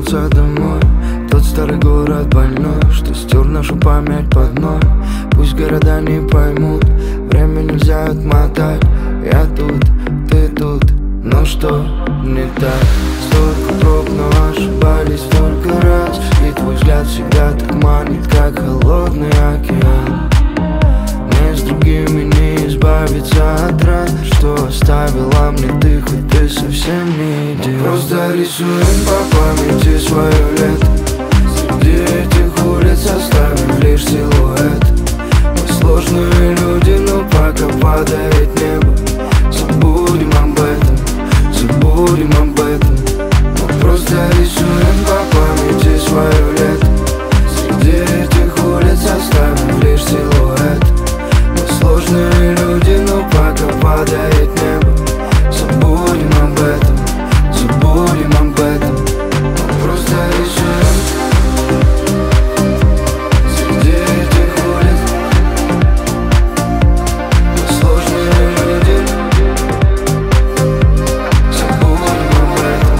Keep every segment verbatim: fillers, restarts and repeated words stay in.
вернуться домой. Тот старый город больной, что стер нашу память под ноль. Пусть города не поймут, время нельзя отмотать. Я тут, ты тут, но что не так? Столько проб, но ошибались столько раз. И твой взгляд всегда так манит, как холодный океан. Мне с другими не избавиться от ран, что оставила мне ты, хоть ты совсем не идеал. Просто рисуем по памяти свое лето. Среди этих улиц оставим лишь силуэт. Мы сложные люди, но пока падает небо. Забудем об этом, забудем об этом. Мы просто рисуем по памяти свое лето. Среди этих улиц оставим лишь силуэт. Мы сложные люди, но пока падает небо. Забудем об этом, забудем об этом. Мы просто рисуем. Среди этих улиц мы сложные люди. Забудем об этом.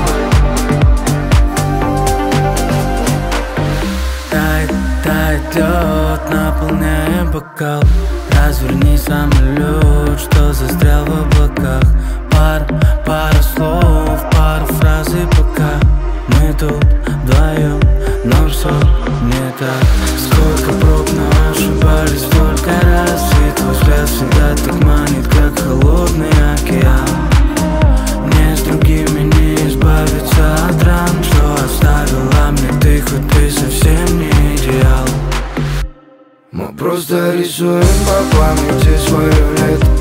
Тает, тает лед, наполняем бокал. Разверни самолет, что застрял в облаках. Пар, пара слов, пару фраз и пока мы тут вдвоем, но все не так. Сколько проб, но ошибались столько раз. И твой взгляд всегда так манит, как холодный океан. Мне с другими не избавиться от ран, что оставила мне ты, хоть ты совсем не идеал. Мы просто рисуем по памяти свое лето.